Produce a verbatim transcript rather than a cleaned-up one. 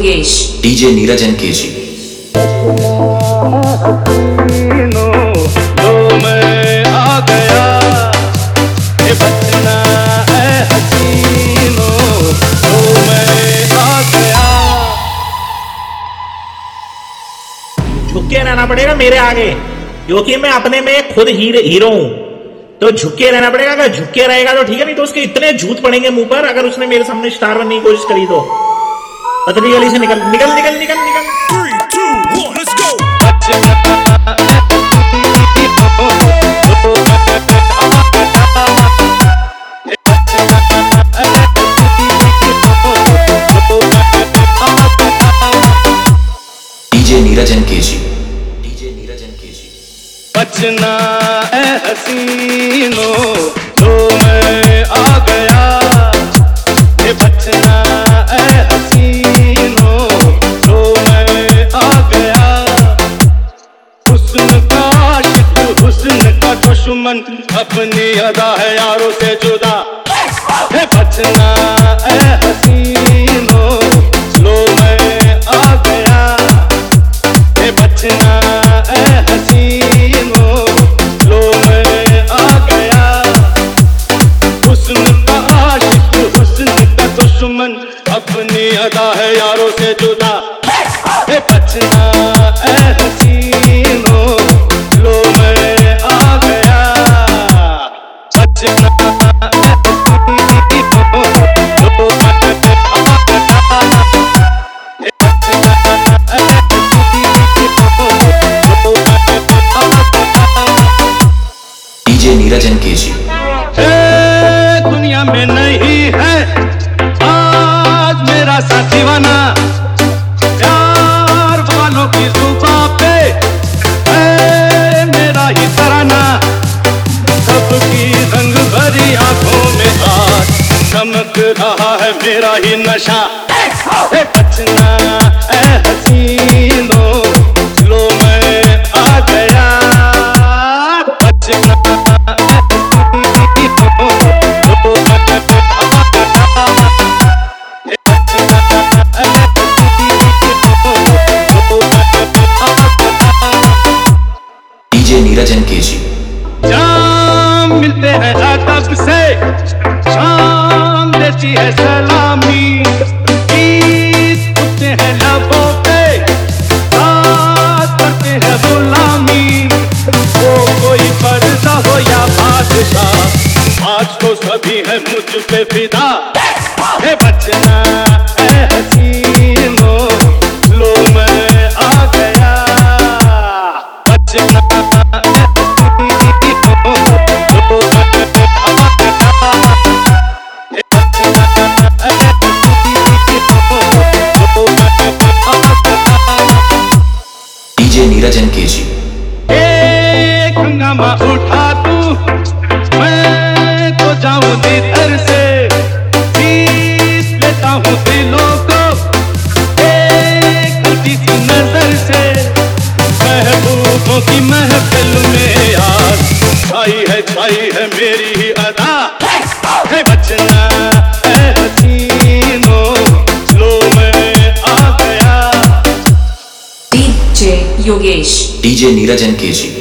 Yogesh, DJ नीरजन के जी। तो मैं आ गया, ये बचना है हसीनों, तो मैं आ गया। झुक के रहना पड़ेगा मेरे आगे, क्योंकि मैं अपने में खुद हीर, हीरो हूं। तो झुक के रहना पड़ेगा। अगर झुक के रहेगा तो ठीक है, नहीं तो उसके इतने झूठ पड़ेंगे मुंह पर अगर उसने मेरे सामने स्टार बनने की कोशिश करी तो। पतली गली से निकल निकल निकल निकल निकल। डीजे नीरजन के जी, डीजे नीरजन के जी। बचना है हसीनों, तो मैं आ गया, ये बचना है हसीनों, तो मैं आ गया। हुस्न का आशिक, हुस्न का दुश्मन, अपनी अदा है यारों से जुदा। ये बचना है हसीनों, लो मैं आ गया, ये बचना है हसीनों, लो मैं आ गया। हुस्न का आशिक, हुस्न का दुश्मन, अपनी अदा है यारों से जुदा। ये बचना है हसीनों, लो मैं आ गया, बचना है हसीनों, लो मैं आ गया। ये बचना है डीजे नीरजन के जी। दुनिया में नहीं है आज मेरा साथ दीवाना, प्यार वालों की जुबां पे है मेरा ही तराना। सबकी रंग भरी आंखों में आज चमक रहा है मेरा ही नशा। ए बचना है हसीनों, लो मैं आ गया, बचना है हसीनों, लो मैं आ गया। ए बचना है हसीनों, लो मैं आ गया। डीजे नीरजन के जी। जाम मिलते हैं अदब से, शाम देती है सलामी, गीत उठते हैं लबों पे, बात करते हैं गुलामी। वो कोई पर्दा हो या बादशाह, आज तो सभी है मुझ पे फिदा। है बचना है हसीनों, लो मैं आ गया, बचना है हसीनों, लो मैं आ गया। है बचना है हसीनों, लो मैं आ गया। डीजे नीरजन के जी। एक हंगामा उठा तू, मैं तो जाऊं दीदर से, जीत लेता हूँ दिलों को एक हल्की सी नजर से। महबूबों की महफिल में आज छाई है छाई है मेरी ही अदा। है बचना है हसीनों, लो मैं आ गया। डीजे योगेश, डीजे नीरजन के जी।